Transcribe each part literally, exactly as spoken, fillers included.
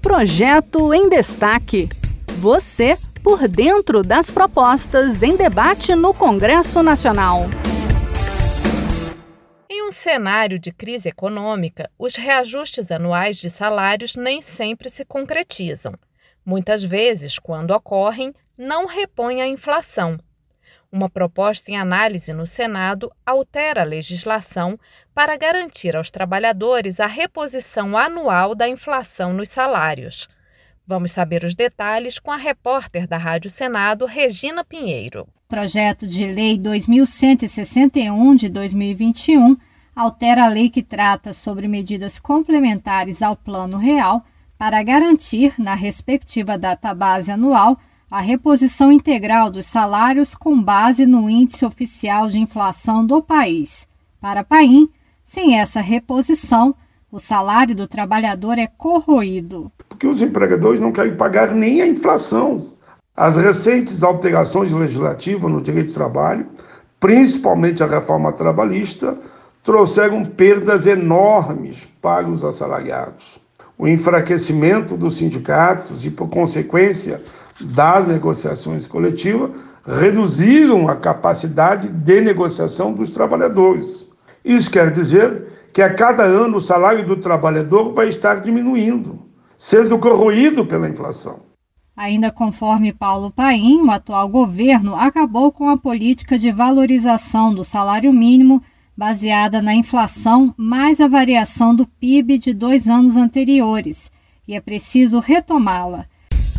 Projeto em Destaque. Você por dentro das propostas em debate no Congresso Nacional. Em um cenário de crise econômica, os reajustes anuais de salários nem sempre se concretizam. Muitas vezes, quando ocorrem, não repõem a inflação. Uma proposta em análise no Senado altera a legislação para garantir aos trabalhadores a reposição anual da inflação nos salários. Vamos saber os detalhes com a repórter da Rádio Senado, Regina Pinheiro. Projeto de Lei dois mil cento e sessenta e um de dois mil e vinte e um altera a lei que trata sobre medidas complementares ao Plano Real para garantir, na respectiva database anual, a reposição integral dos salários com base no índice oficial de inflação do país. Para a Paim, sem essa reposição, o salário do trabalhador é corroído. Porque os empregadores não querem pagar nem a inflação. As recentes alterações legislativas no direito do trabalho, principalmente a reforma trabalhista, trouxeram perdas enormes para os assalariados. O enfraquecimento dos sindicatos e, por consequência, das negociações coletivas, reduziram a capacidade de negociação dos trabalhadores. Isso quer dizer que a cada ano o salário do trabalhador vai estar diminuindo, sendo corroído pela inflação. Ainda conforme Paulo Paim, o atual governo acabou com a política de valorização do salário mínimo baseada na inflação mais a variação do P I B de dois anos anteriores, e é preciso retomá-la.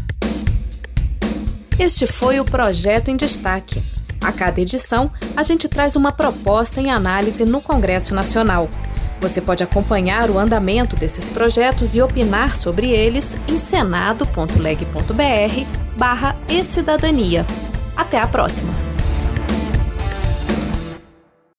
Este foi o Projeto em Destaque. A cada edição, a gente traz uma proposta em análise no Congresso Nacional. Você pode acompanhar o andamento desses projetos e opinar sobre eles em senado ponto leg ponto br barra e cidadania. Até a próxima!